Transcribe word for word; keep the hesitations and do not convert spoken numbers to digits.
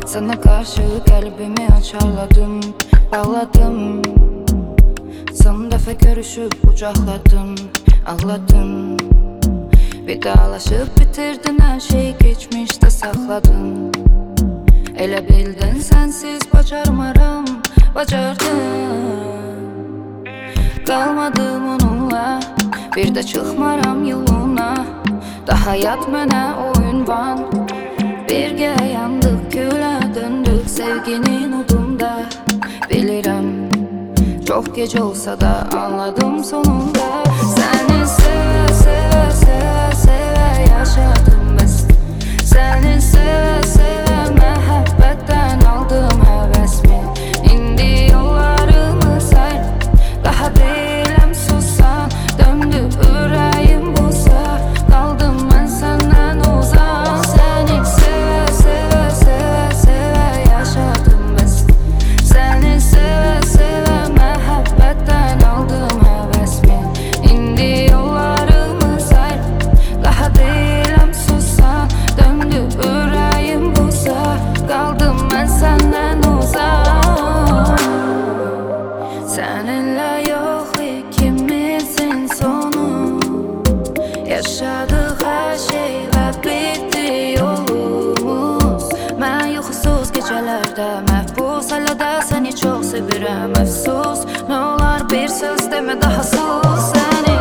Sana karşı kalbimi açarladım, bağladım. Son defa görüşüp kucakladım, ağladım. Vidalaşıp bitirdin her şeyi, geçmişte sakladın. Elə bildin sensiz bacarmaram, bacardın. Qalmadım onunla, bir də çıxmaram yoluna. Daha yat mənə oyun van. Birgə yandıq, gülə döndük sevginin udunda. Bilirəm, çox gec olsa da anladım sonunda. Səni sevə, sevə, sevə, sevə yaşadım bəs. Səni sevə, sevə, məhəbbətdən aldım həvəsimi. İndi yollarımı sayr, daha deyiləm susan. Döndü ürəyim busa, qaldım mən səndən uzaq. Səni sevə, sevə, sevə, sevə yaşadım bəs. Səni sevə, sevə, məhəbbətdən aldım həvəsimi. İndi yollarımı sayr, daha deyiləm susan. Döndü ürəyim busa, qaldım mən səndən uzaq. Səninlə yox ikimizin sonu, yaşadıq hər şey və bitdi yolumuz. Mən yuxusuz gecələrdə məhbus, hələ də səni çox sevirəm əfsus. Nə olar bir söz demə daha sus. Səni